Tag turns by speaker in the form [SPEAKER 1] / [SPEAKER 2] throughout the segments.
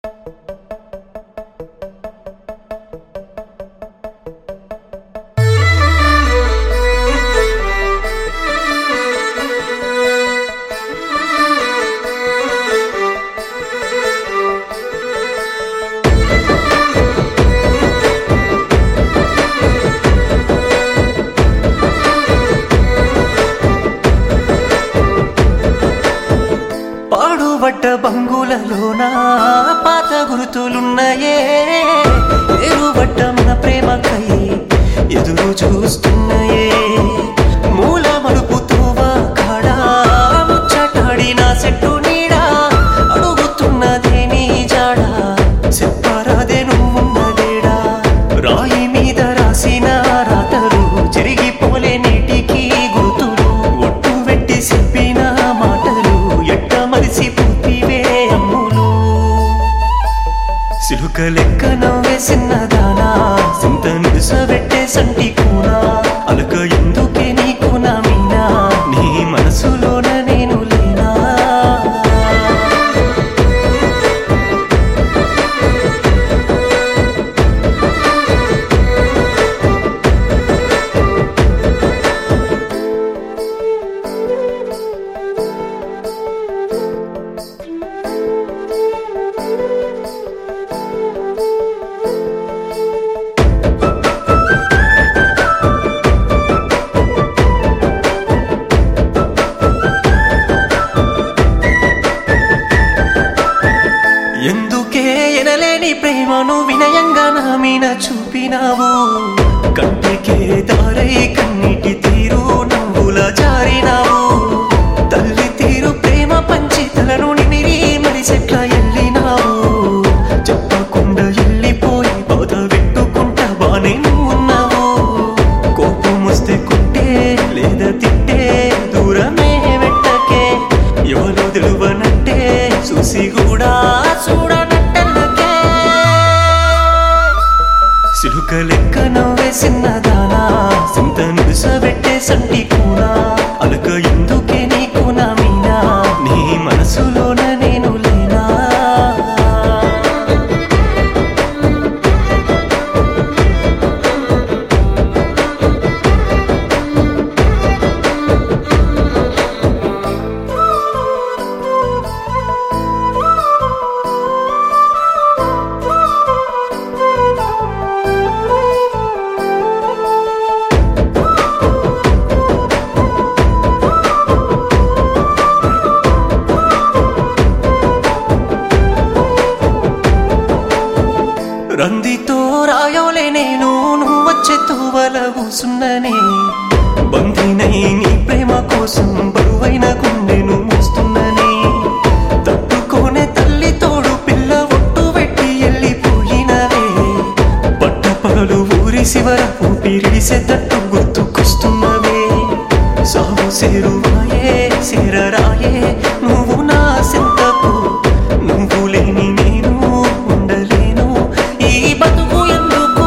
[SPEAKER 1] పడ్డ బంగులలోన పాత గుర్తులున్నాయే ఎరువడ్డ మన ప్రేమకై ఎదురు చూస్తున్నాయే మూల మలుపుతోవా కాడా ముచ్చటాడిన చెట్టు నీడా అడుగుతున్నదే నీ జాడా చెప్పరాదే నువ్వున్నదేడా రాయి మీద రాసిన రాతలు చెరిగిపోలే నీటికి గుర్తులు ఒట్టు వెట్టి చెప్పిన మాటలు ఎట్ట మరిసిపోతివే అమ్ములు సిలుక లెక్క నవ్వే చిన్నదానా సింత నిడుసబెట్టే సంటి కూనా అలక ఎందుకే నీకు నా మీనా నీ మనసులోన నేను లేనా ఎందుకే ఎనలేని ప్రేమను వినయంగా నా మీన చూపినావు కంటికే దారై కన్నీటి తీరు నవ్వుల జారినావు తల్లి తీరు ప్రేమ పంచి తలను నిమిరి మరిసెట్లా ఎల్లినావు చెప్పకుండా ఎల్లిపోయి బాధ పెట్టుకుంటా బానే ఉన్నావు కోపం వస్తే కొట్టే లేదా తిట్టే దూరమే వెట్టకే ఎవరో తెలువనంటే చూసి కూడా చూడనట్టలకే సిలుక లెక్క నవ్వే చిన్నదానా సింత నిడుసబెట్టే సంటి కూనా అలక ఎందుకే నీకు నా మీనా నీ మనసులోన నేను లేనా రందితో రాయోలే నేను నువ్వొచ్చే తోవల కూసున్ననే బంధినై నీ ప్రేమ కోసం బరువైన గుండెను మోస్తున్ననే తట్టుకోనే తల్లి తోడు పిల్ల ఒట్టు పెట్టి వెళ్ళిపోయినవే పట్ట పగలు ఊరి శివర ఊపిరిడిసేటట్టు గుర్తుకొస్తున్నవే సాగు సేరువాయే సేరరాయే నువ్వు నా సింతకు నువ్వు లేని నేను ఉండలేను ఈ బతుకు ఎందుకు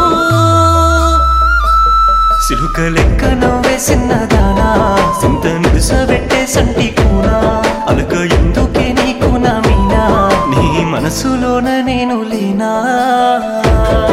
[SPEAKER 1] సిలుక లెక్క నవ్వే చిన్నదానా సింత నిడుసబెట్టే సంటి కూనా అలక ఎందుకే నీకు నా మీనా నీ మనసులోన నేను లేనా